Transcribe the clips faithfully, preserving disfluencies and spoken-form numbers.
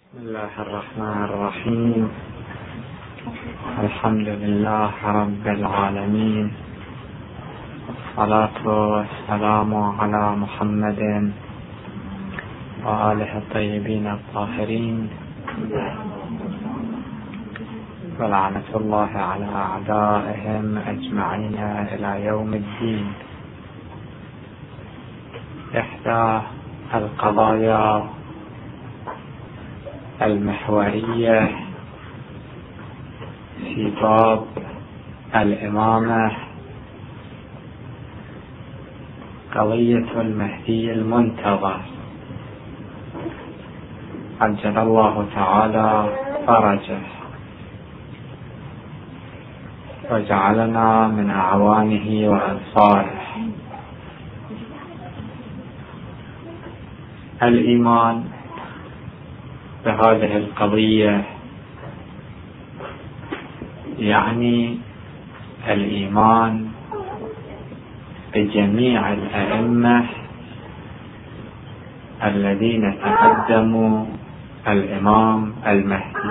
بسم الله الرحمن الرحيم. الحمد لله رب العالمين، والصلاة والسلام على محمد وآله الطيبين الطاهرين، ولعنة الله على أعدائهم أجمعين إلى يوم الدين. إحدى القضايا المحورية في باب الإمامة قضية المهدي المنتظر عجل الله تعالى فرجه وجعلنا من أعوانه وأنصاره. الإيمان بهذه القضية يعني الإيمان بجميع الأئمة الذين تقدموا الإمام المهدي.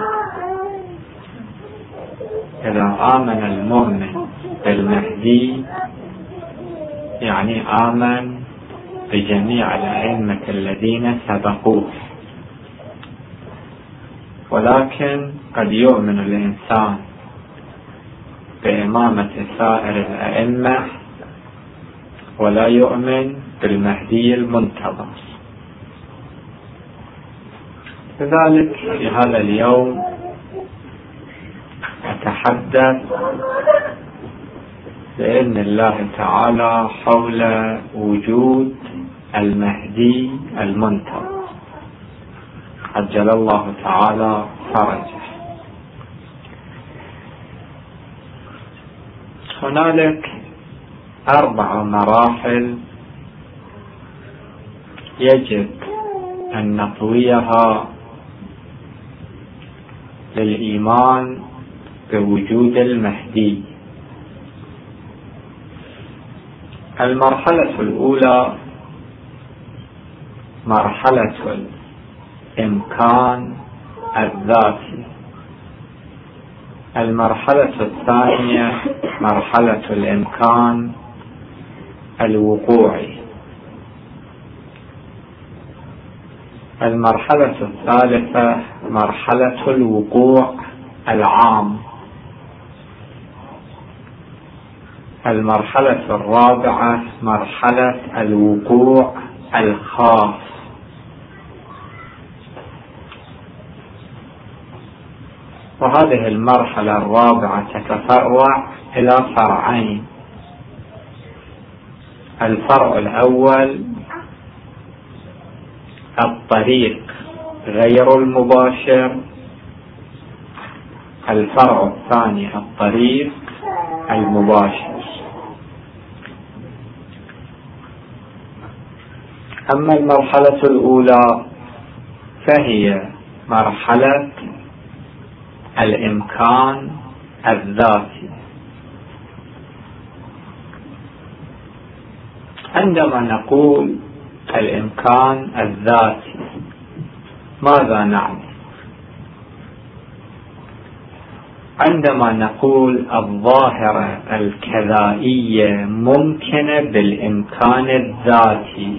إذا آمن المؤمن بالمهدي يعني آمن بجميع الأئمة الذين سبقوه، ولكن قد يؤمن الإنسان بإمامة سائر الأئمة ولا يؤمن بالمهدي المنتظر. لذلك في هذا اليوم أتحدث بإذن الله تعالى حول وجود المهدي المنتظر عجل الله تعالى فرجه. هنالك أربع مراحل يجب أن نطويها للإيمان بوجود المهدي. المرحلة الأولى مرحلة الإمكان الذاتي. المرحلة الثانية مرحلة الإمكان الوقوعي. المرحلة الثالثة مرحلة الوقوع العام. المرحلة الرابعة مرحلة الوقوع الخاص. وهذه المرحلة الرابعة تتفرع إلى فرعين. الفرع الأول الطريق غير المباشر. الفرع الثاني الطريق المباشر. أما المرحلة الأولى فهي مرحلة الإمكان الذاتي. عندما نقول الإمكان الذاتي ماذا نعني؟ عندما نقول الظاهرة الكذائية ممكنة بالإمكان الذاتي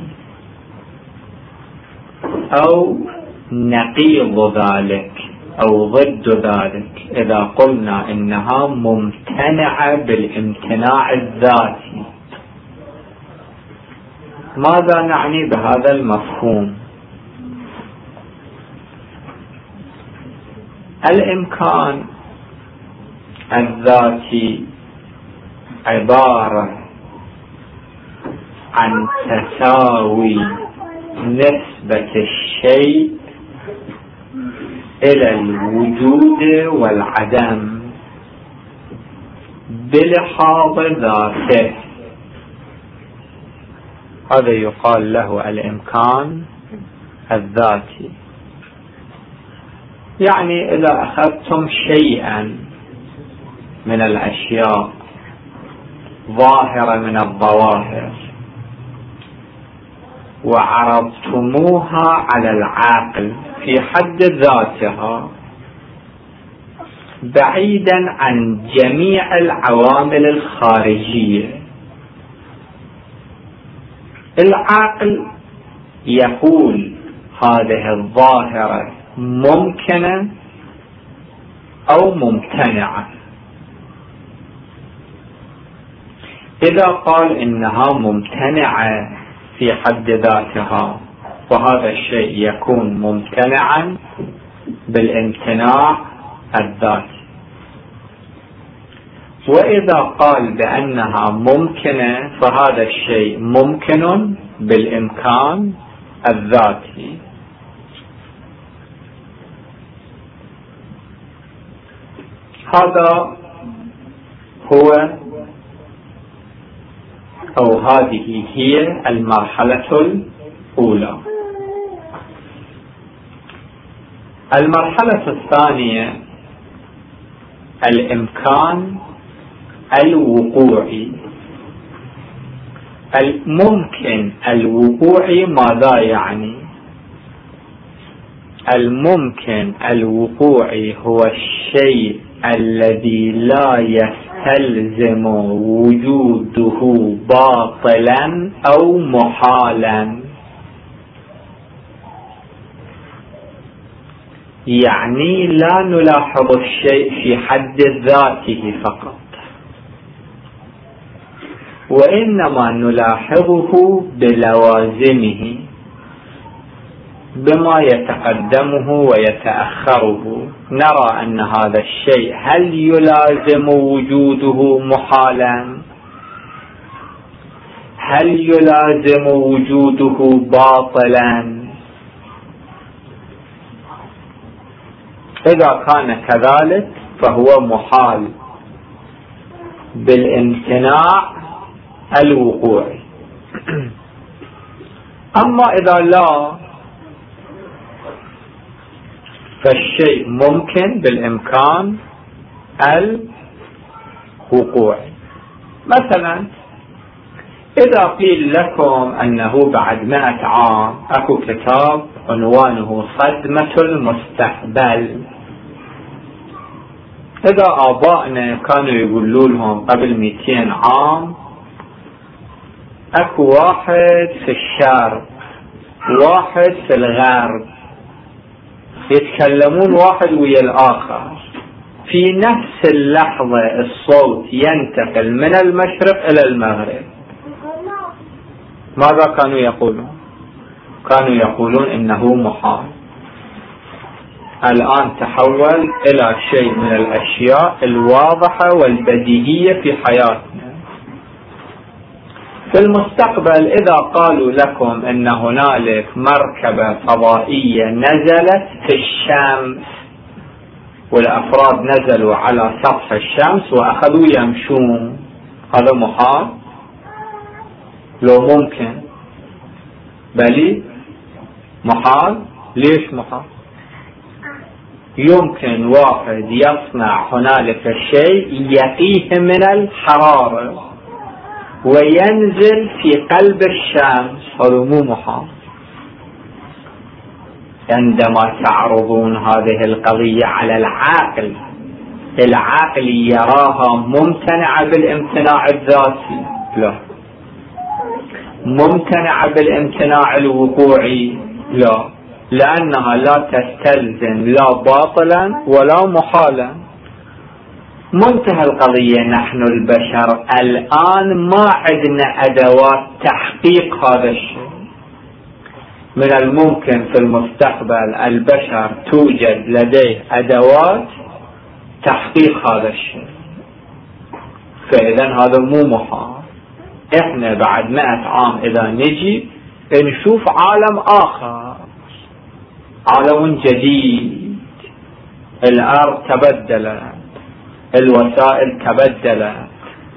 أو نقيض ذلك أو ضد ذلك، إذا قلنا إنها ممتنعة بالامتناع الذاتي، ماذا نعني بهذا المفهوم؟ الإمكان الذاتي عبارة عن تساوي نسبة الشيء إلى الوجود والعدم بلحاظ ذاته. هذا يقال له الإمكان الذاتي. يعني إذا أخذتم شيئا من الأشياء ظاهرة من الظواهر وعرضتموها على العقل في حد ذاتها بعيدا عن جميع العوامل الخارجية. العقل يقول هذه الظاهرة ممكنة أو ممتنعة. إذا قال إنها ممتنعة في حد ذاتها وهذا الشيء يكون ممتنعا بالامتناع الذاتي، وإذا قال بأنها ممكنة فهذا الشيء ممكن بالإمكان الذاتي. هذا هو أو هذه هي المرحلة الأولى. المرحلة الثانية الإمكان الوقوعي. الممكن الوقوعي ماذا يعني؟ الممكن الوقوعي هو الشيء الذي لا يستلزم وجوده باطلا أو محالا، يعني لا نلاحظ الشيء في حد ذاته فقط، وإنما نلاحظه بلوازمه، بما يتقدمه ويتأخره. نرى أن هذا الشيء هل يلازم وجوده محالا؟ هل يلازم وجوده باطلا؟ إذا كان كذلك فهو محال بالامتناع الوقوعي. أما إذا لا فالشيء ممكن بالإمكان الوقوعي. مثلا إذا قيل لكم أنه بعد مئة عام أكو كتاب عنوانه صدمة المستقبل، إذا آبائنا كانوا يقولوا لهم قبل مئتين عام أكو واحد في الشرق واحد في الغرب يتكلمون واحد ويا الآخر، في نفس اللحظة الصوت ينتقل من المشرق إلى المغرب، ماذا كانوا يقولون؟ كانوا يقولون إنه محال. الآن تحول إلى شيء من الأشياء الواضحة والبديهية في حياتنا. في المستقبل إذا قالوا لكم إن هنالك مركبة فضائية نزلت في الشمس والأفراد نزلوا على سطح الشمس وأخذوا يمشون، هذا محال؟ لو ممكن؟ بلي محال. ليش محال؟ يمكن واحد يصنع هنالك شيء يقيه من الحرارة وينزل في قلب الشمس، هذا مو محال. عندما تعرضون هذه القضية على العقل، العقل يراها ممتنعة بالامتناع الذاتي؟ لا. ممتنعة بالامتناع الوقوعي؟ لا، لأنها لا تستلزم لا باطلا ولا محالا. منتهى القضية نحن البشر الآن ما عندنا أدوات تحقيق هذا الشيء. من الممكن في المستقبل البشر توجد لديه أدوات تحقيق هذا الشيء، فإذا هذا مو محال. إحنا بعد مئة عام إذا نجي نشوف عالم آخر، عالم جديد، الأرض تبدلت، الوسائل تبدلت،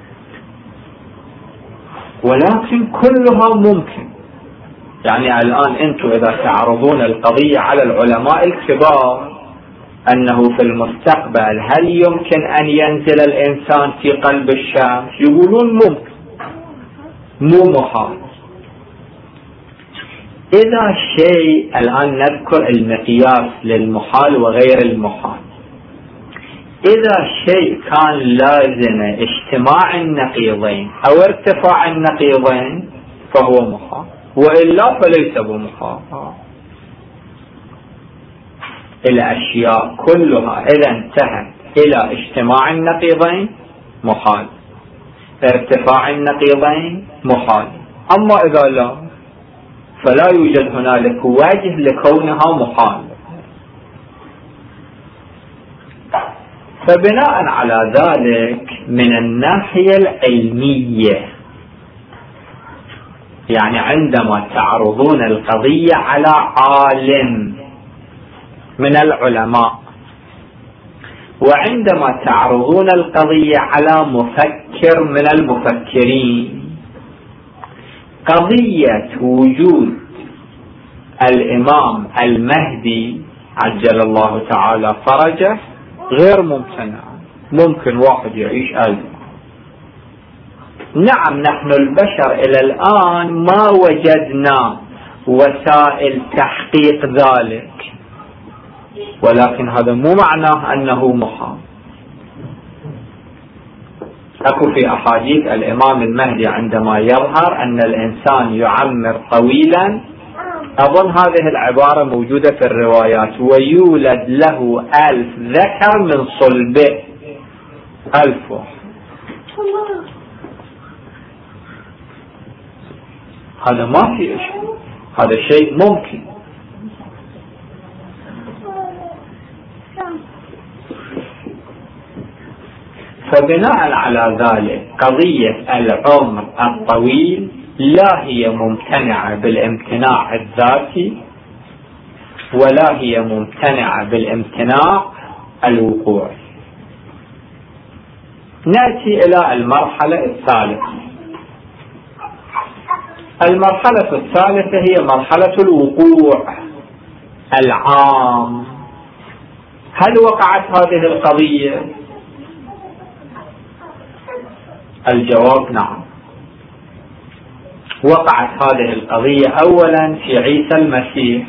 ولكن كلها ممكن. يعني الآن أنتم إذا تعرضون القضية على العلماء الكبار أنه في المستقبل هل يمكن أن ينزل الإنسان في قلب الشمس، يقولون ممكن، مو محال. إذا شيء، الآن نذكر المقياس للمحال وغير المحال، إذا شيء كان لازم اجتماع النقيضين أو ارتفاع النقيضين فهو محال، وإلا فليس بمحال. الأشياء كلها إذا انتهت إلى اجتماع النقيضين محال، ارتفاع النقيضين محال. أما إذا لا فلا يوجد هنالك وجه لكونها محال. فبناء على ذلك من الناحية العلمية، يعني عندما تعرضون القضية على عالم من العلماء، وعندما تعرضون القضية على مفكر من المفكرين، قضية وجود الإمام المهدي عجل الله تعالى فرجه غير ممتنع. ممكن واحد يعيش ألف. نعم نحن البشر إلى الآن ما وجدنا وسائل تحقيق ذلك، ولكن هذا مو معناه أنه محال. أكو في أحاديث الإمام المهدي عندما يظهر أن الإنسان يعمر طويلا، أظن هذه العبارة موجودة في الروايات، ويولد له ألف ذكر من صلبه. ألف واحد. هذا ما في شيء، هذا شيء ممكن. فبناء على ذلك قضية العمر الطويل لا هي ممتنعة بالامتناع الذاتي، ولا هي ممتنعة بالامتناع الوقوعي. نأتي إلى المرحلة الثالثة. المرحلة الثالثة هي مرحلة الوقوع العام. هل وقعت هذه القضية؟ الجواب نعم، وقعت هذه القضية أولا في عيسى المسيح.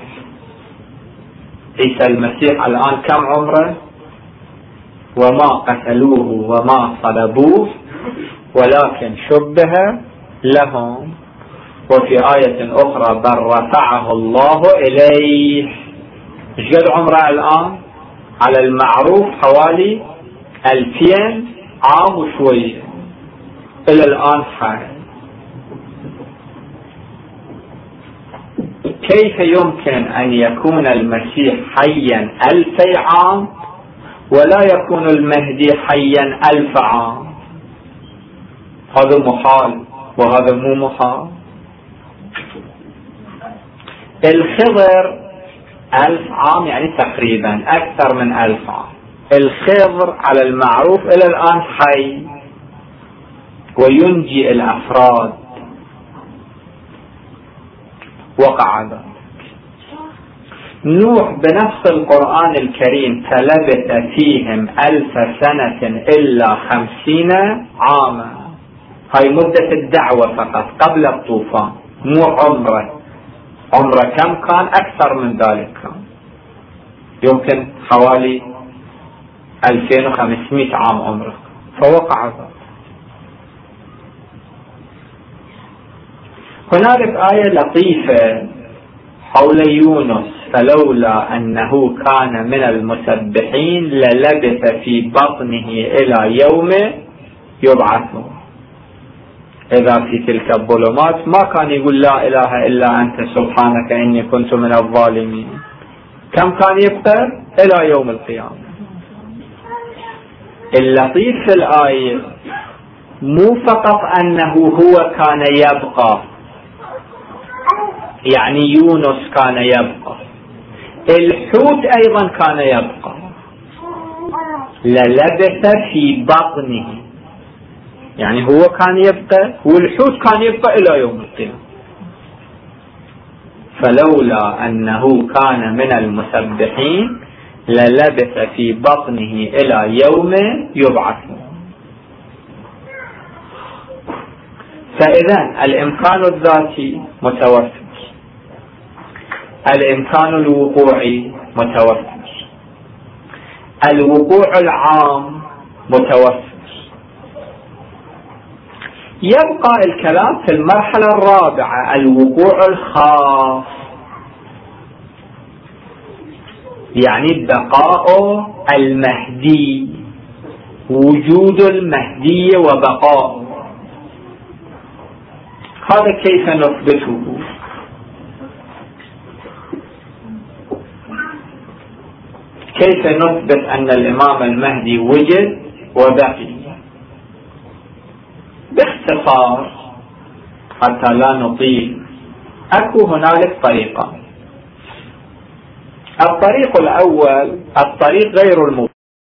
عيسى المسيح الآن كم عمره؟ وما قتلوه وما صلبوه ولكن شبه لهم. وفي آية أخرى بل رفعه الله إليه. ايش قد عمره الآن؟ على المعروف حوالي ألفين عام وشوية، إلى الآن حي. كيف يمكن أن يكون المسيح حيا ألفي عام ولا يكون المهدي حيا ألف عام؟ هذا محال وهذا مو محال. الخضر ألف عام، يعني تقريبا أكثر من ألف عام. الخضر على المعروف إلى الآن حي وينجي الأفراد. وقع ذلك. نوح بنفس القرآن الكريم فلبث فيهم ألف سنة إلا خمسين عاما. هاي مدة الدعوة فقط قبل الطوفان، مو عمره. عمره كم كان؟ أكثر من ذلك كان، يمكن حوالي ألفين وخمسمائة عام عمره. فوقع ذلك. هنالك آية لطيفة حول يونس، فلولا أنه كان من المسبحين للبث في بطنه إلى يوم يبعثون. إذا في تلك الظلمات ما كان يقول لا إله إلا أنت سبحانك إني كنت من الظالمين. كم كان يبقى؟ إلى يوم القيامة. اللطيف في الآية مو فقط أنه هو كان يبقى، يعني يونس كان يبقى، الحوت أيضا كان يبقى. للبث في بطنه، يعني هو كان يبقى والحوت كان يبقى إلى يوم القيامة. فلولا أنه كان من المسبحين للبث في بطنه إلى يوم يبعثون. فإذا الإمكان الذاتي متوفر، الإمكان الوقوعي متوفر، الوقوع العام متوفر. يبقى الكلام في المرحلة الرابعة الوقوع الخاص، يعني بقاء المهدي، وجود المهدي وبقاء. هذا كيف نثبته؟ كيف نثبت أن الإمام المهدي وجد وبقي؟ باختصار حتى لا نطيل، أكو هنالك طريقان. الطريق الأول الطريق غير المباشر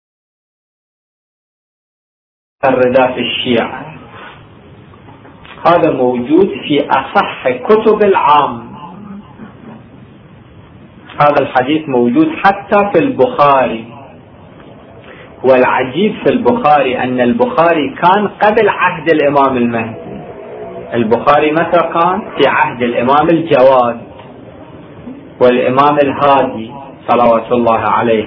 في الشيعة، هذا موجود في أصح كتب العام. هذا الحديث موجود حتى في البخاري، والعجيب في البخاري أن البخاري كان قبل عهد الإمام المهدي. البخاري متى كان؟ في عهد الإمام الجواد والإمام الهادي صلوات الله عليه.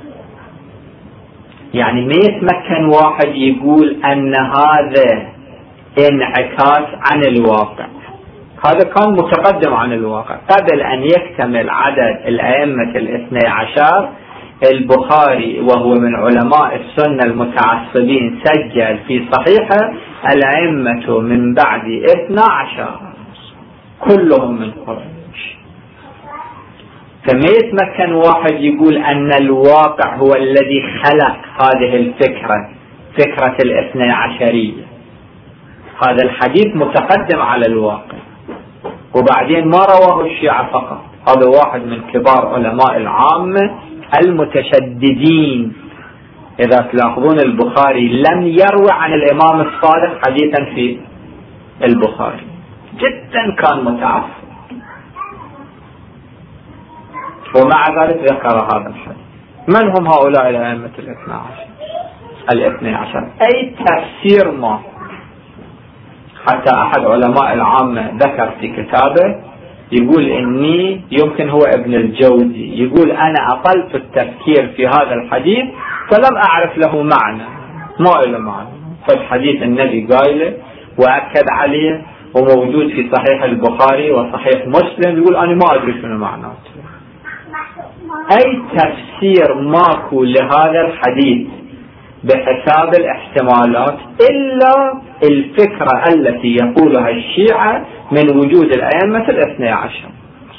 يعني ما يتمكن واحد يقول أن هذا انعكاس عن الواقع، هذا كان متقدم عن الواقع. قبل أن يكتمل عدد الأئمة الاثني عشر، البخاري وهو من علماء السنة المتعصبين سجل في صحيحه الأئمة من بعد اثنى عشر كلهم من قريش. فما يتمكن واحد يقول أن الواقع هو الذي خلق هذه الفكرة، فكرة الاثني عشرية. هذا الحديث متقدم على الواقع، وبعدين ما رواه الشيعة فقط. هذا واحد من كبار علماء العامة المتشددين. إذا تلاحظون البخاري لم يروي عن الإمام الصادق حديثا في البخاري، جدا كان متعصب، ومع ذلك ذكر هذا الحديث. من هم هؤلاء الأئمة الاثنى عشر؟ الاثني عشر أي تفسير ما، حتى أحد علماء العامة ذكر في كتابه يقول إني يمكن هو ابن الجوزي، يقول أنا أقلت التفكير في هذا الحديث فلم أعرف له معنى، ما له معنى. فالحديث النبي قايله وأكد عليه وموجود في صحيح البخاري وصحيح مسلم، يقول أنا ما أدري شنو معناه. أي تفسير ماكو لهذا الحديث بحساب الاحتمالات إلا الفكرة التي يقولها الشيعة من وجود الأئمة الاثني عشر.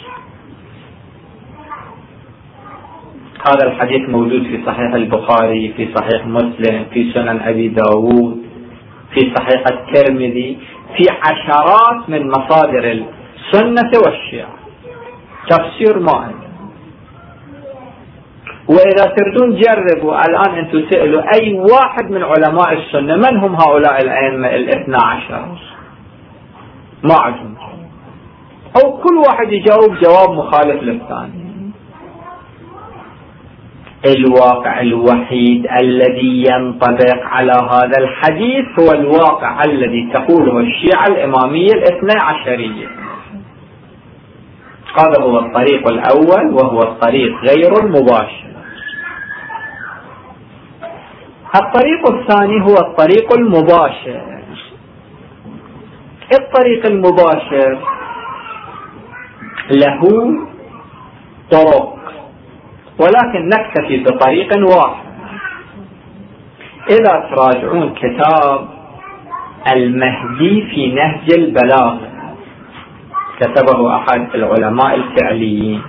هذا الحديث موجود في صحيح البخاري، في صحيح مسلم، في سنن أبي داود، في صحيح الترمذي، في عشرات من مصادر السنة والشيعة. تفسير ما. وإذا تردون جربوا الآن أنتم سألوا أي واحد من علماء السنة من هم هؤلاء الأئمة الاثنى عشر، ما عندهم، أو كل واحد يجاوب جواب مخالف للثاني. الواقع الوحيد الذي ينطبق على هذا الحديث هو الواقع الذي تقوله الشيعة الإمامية الاثنى عشرية. هذا هو الطريق الأول، وهو الطريق غير المباشر. الطريق الثاني هو الطريق المباشر. الطريق المباشر له طرق، ولكن نكتفي بطريق واحد. إذا تراجعون كتاب المهدي في نهج البلاغة، كتبه أحد العلماء الفعليين،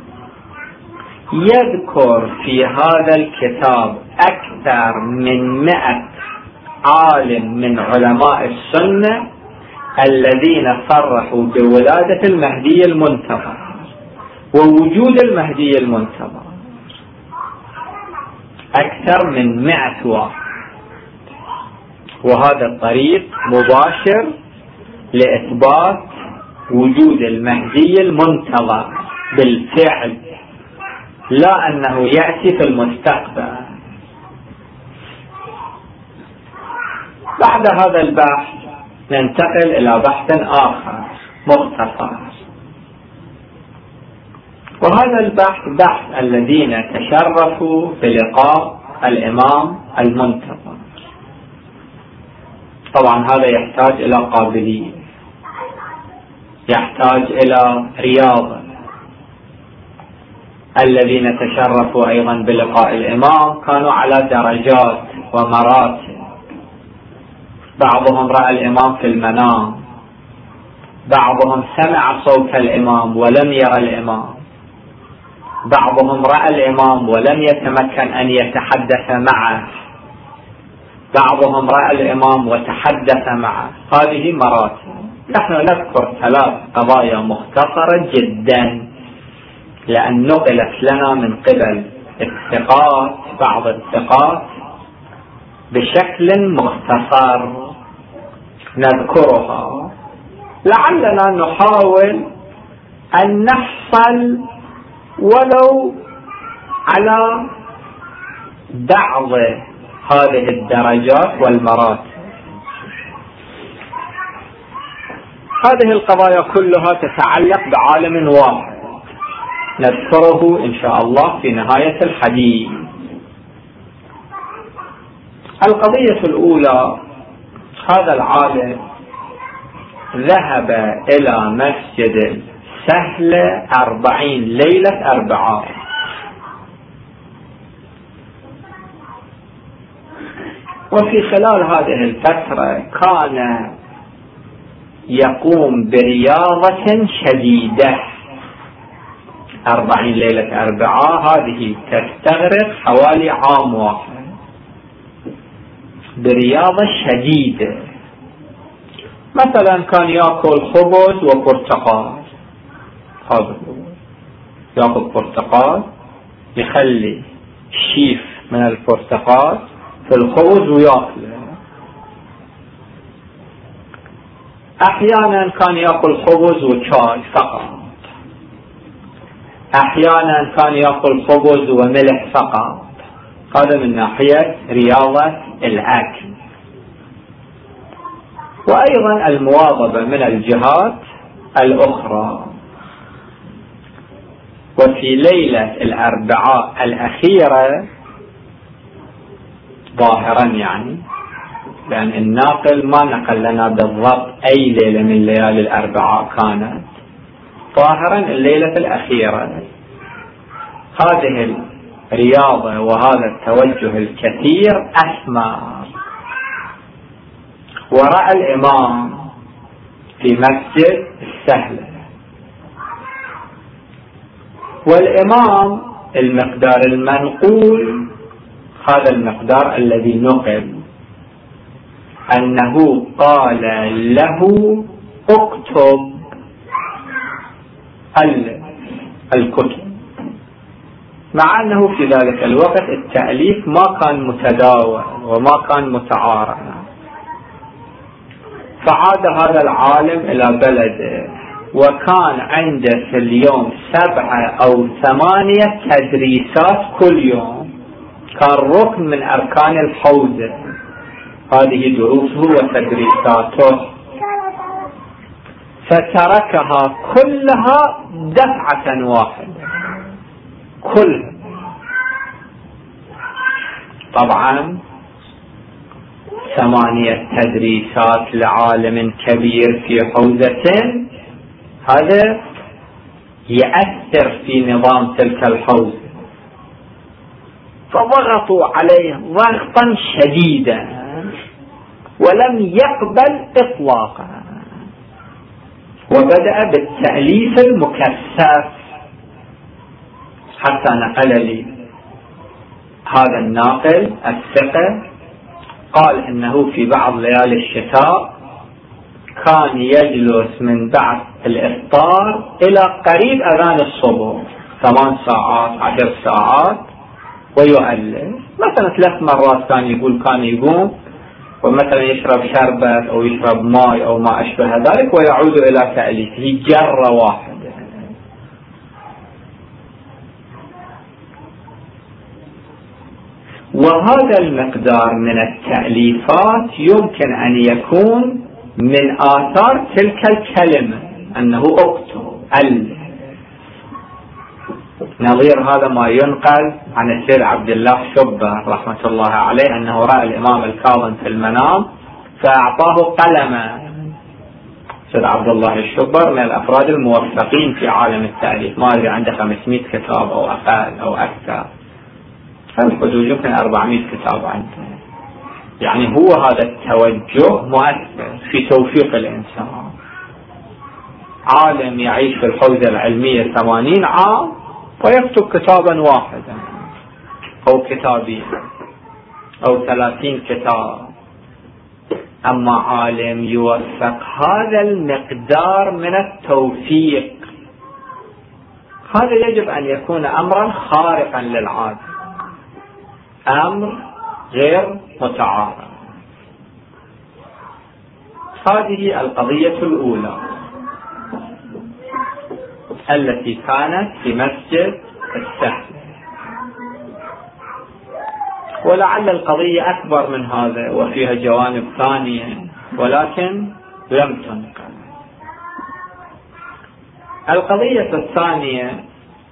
يذكر في هذا الكتاب أكثر من مئة عالم من علماء السنة الذين صرحوا بولادة المهدي المنتظر ووجود المهدي المنتظر، أكثر من مئة واحد. وهذا الطريق مباشر لإثبات وجود المهدي المنتظر بالفعل، لا أنه يأتي في المستقبل. بعد هذا البحث ننتقل إلى بحث آخر مختصر. وهذا البحث بحث الذين تشرفوا بلقاء الإمام المنتظر. طبعا هذا يحتاج إلى قابلية، يحتاج إلى رياضة. الذين تشرفوا أيضا بلقاء الإمام كانوا على درجات ومراتب، بعضهم رأى الإمام في المنام، بعضهم سمع صوت الإمام ولم يرى الإمام، بعضهم رأى الإمام ولم يتمكن أن يتحدث معه، بعضهم رأى الإمام وتحدث معه. هذه مراتب. نحن نذكر ثلاث قضايا مختصرة جدا لأن نقلت لنا من قبل الثقات، بعض الثقات، بشكل مختصر نذكرها لعلنا نحاول أن نحصل ولو على بعض هذه الدرجات والمراتب. هذه القضايا كلها تتعلق بعالم واحد نذكره إن شاء الله في نهاية الحديث. القضية الأولى: هذا العالم ذهب إلى مسجد سهل أربعين ليلة أربعاء، وفي خلال هذه الفترة كان يقوم برياضة شديدة. أربعين ليلة أربعاء هذه تستغرق حوالي عام واحد برياضة شديدة. مثلا كان يأكل خبز وبرتقال، هذا يأكل برتقال، يخلي شيف من البرتقال في الخبز ويأكله. أحيانا كان يأكل خبز وشاي فقط، أحيانا كان يأكل خبز وملح فقط. هذا من ناحية رياضة الأكل. وأيضا المواظبة من الجهات الأخرى. وفي ليلة الأربعاء الأخيرة ظاهرا، يعني لأن الناقل ما نقل لنا بالضبط أي ليلة من ليالي الأربعاء كانت، ظاهرا الليلة الأخيرة، هذه الرياضة وهذا التوجه الكثير أثمر. ورأى الإمام في مسجد السهلة، والإمام المقدار المنقول، هذا المقدار الذي نقل، أنه قال له اكتب الكتب، مع أنه في ذلك الوقت التأليف ما كان متداول وما كان متعارف. فعاد هذا العالم إلى بلده، وكان عنده في اليوم سبعة أو ثمانية تدريسات كل يوم، كان ركن من أركان الحوزة. هذه دروسه وتدريساته، فتركها كلها دفعة واحدة كلها. طبعا ثمانية تدريسات لعالم كبير في حوزة، هذا يأثر في نظام تلك الحوزة، فضغطوا عليه ضغطا شديدا ولم يقبل إطلاقا، وبدأ بالتأليف المكثف، حتى نقل لي هذا الناقل الثقة قال إنه في بعض ليالي الشتاء كان يجلس من بعد الإفطار إلى قريب أذان الصبح، ثمان ساعات عشر ساعات، ويؤلف. مثلا ثلاث مرات كان يقول كان يقوم ومثلا يشرب شربت أو يشرب ماء أو ما أشبه ذلك ويعود إلى تأليفه جرة واحدة. وهذا المقدار من التأليفات يمكن أن يكون من آثار تلك الكلمة، أنه اكتب ألف. نظير هذا ما ينقل عن السيد عبد الله شبر رحمة الله عليه أنه رأى الإمام الكاظم في المنام فأعطاه قلما. السيد عبد الله الشبر من الأفراد الموفقين في عالم التأليف، ما أدري عنده خمسمائة كتاب أو أقل أو أكثر، الحدود يمكن أربعمائة كتاب عنده. يعني هو هذا التوجه مؤثر في توفيق الإنسان. عالم يعيش في الحوزة العلمية ثمانين عام ويكتب كتابا واحدا أو كتابين أو ثلاثين كتاب، أما عالم يوفق هذا المقدار من التوفيق، هذا يجب أن يكون أمرا خارقا للعادة، أمر غير متعارف. هذه القضية الأولى التي كانت في مسجد السهل، ولعل القضية أكبر من هذا وفيها جوانب ثانية ولكن لم تنقل. القضية الثانية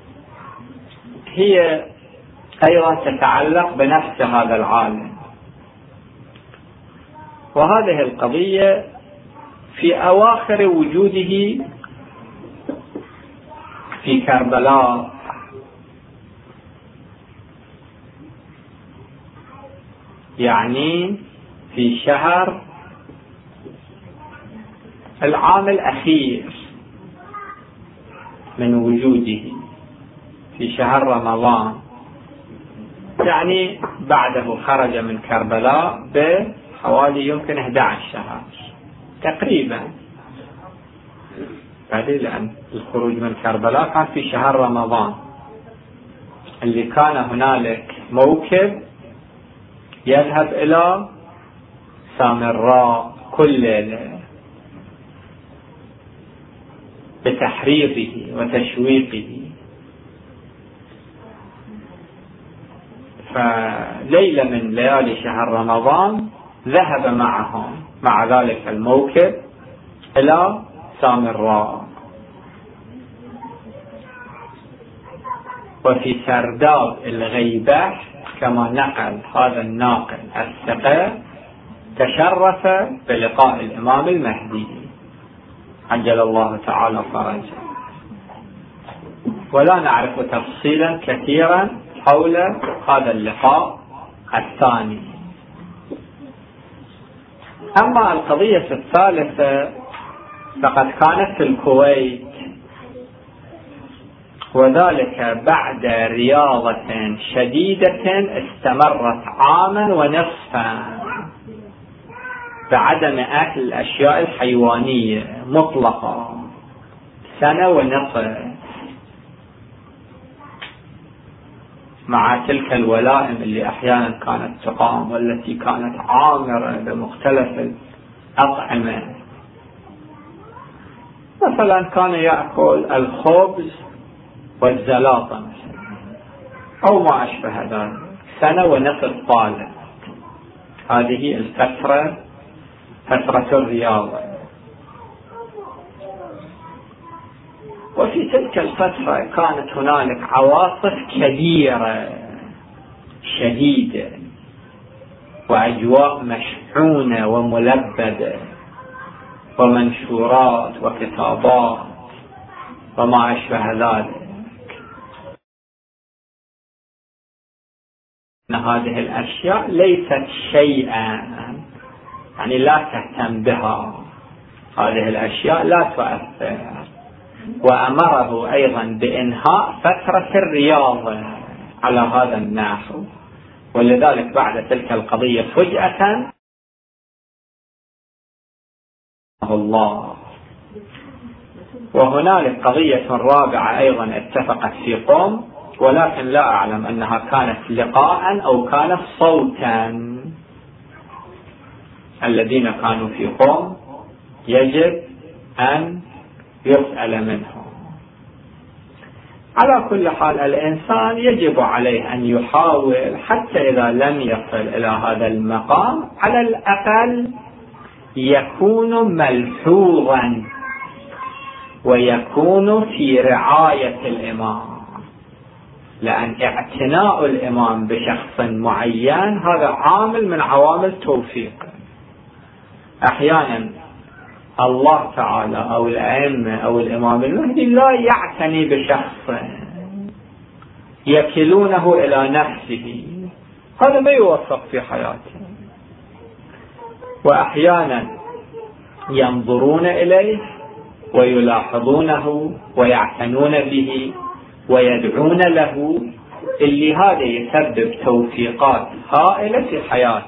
هي أيضا تتعلق بنفس هذا العالم، وهذه القضية في أواخر وجوده في كربلاء، يعني في شهر العام الأخير من وجوده، في شهر رمضان، يعني بعده خرج من كربلاء بحوالي يمكن أحد عشر شهر تقريبا، بعدين لأن الخروج من كربلاء كان في شهر رمضان اللي كان هنالك موكب يذهب إلى سامراء كل ليلة بتحريضه وتشويقه. فليلة من ليالي شهر رمضان ذهب معهم مع ذلك الموكب إلى سامراء، وفي سرداب الغيبة كما نقل هذا الناقل الثقة تشرف بلقاء الإمام المهدي عجل الله تعالى فرجه، ولا نعرف تفصيلا كثيرا حول هذا اللقاء الثاني. أما القضية الثالثة فقد كانت في الكويت، وذلك بعد رياضة شديدة استمرت عاما ونصفا بعدم أكل الأشياء الحيوانية مطلقة، سنة ونصف، مع تلك الولائم اللي أحيانا كانت تقام والتي كانت عامرة بمختلف الأطعمة. مثلا كان يأكل الخبز والزلاطة أو ما أشبه ذلك، سنة ونصف طالب. هذه الفترة فترة الرياضة. وفي تلك الفترة كانت هنالك عواصف كبيرة شديدة وأجواء مشحونة وملبدة ومنشورات وكتابات وما أشبه ذلك. أن هذه الأشياء ليست شيئا، يعني لا تهتم بها، هذه الأشياء لا تؤثر. وأمره أيضا بإنهاء فترة الرياضة على هذا النحو، ولذلك بعد تلك القضية فجأة الله. وهنالك قضية رابعة أيضا اتفقت في قوم، ولكن لا أعلم أنها كانت لقاء أو كانت صوتا. الذين كانوا في قوم يجب أن يسأل منهم. على كل حال الإنسان يجب عليه أن يحاول حتى إذا لم يصل إلى هذا المقام على الأقل يكون ملحوظا ويكون في رعاية الإمام، لأن اعتناء الإمام بشخص معين هذا عامل من عوامل توفيق. أحيانا الله تعالى أو الأئمة أو الإمام المهدي لا يعتني بشخص يكلونه إلى نفسه، هذا ما يوفق في حياته. وأحيانا ينظرون إليه ويلاحظونه ويعتنون به ويدعون له، اللي هذا يسبب توفيقات هائلة في حياته.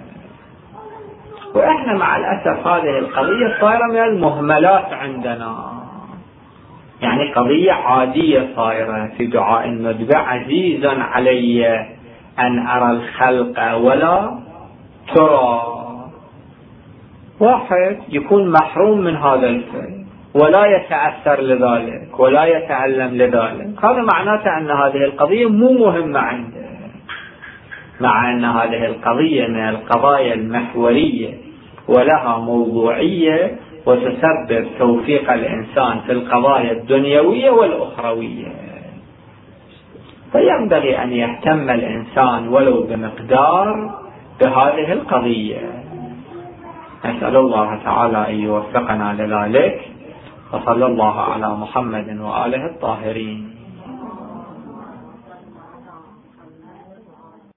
وإحنا مع الأسف هذه القضية صايرة من المهملات عندنا، يعني قضية عادية صايرة في دعاء الندبة: عزيز علي أن أرى الخلق ولا ترى. واحد يكون محروم من هذا الشيء ولا يتأثر لذلك ولا يتألم لذلك، هذا معناته أن هذه القضية مو مهمة عنده، مع أن هذه القضية من القضايا المحورية ولها موضوعية وتسبب توفيق الإنسان في القضايا الدنيوية والأخروية. فينبغي أن يهتم الإنسان ولو بمقدار بهذه القضية. نسأل الله تعالى أن يوفقنا لذلك، وصلى الله على محمد وآله الطاهرين.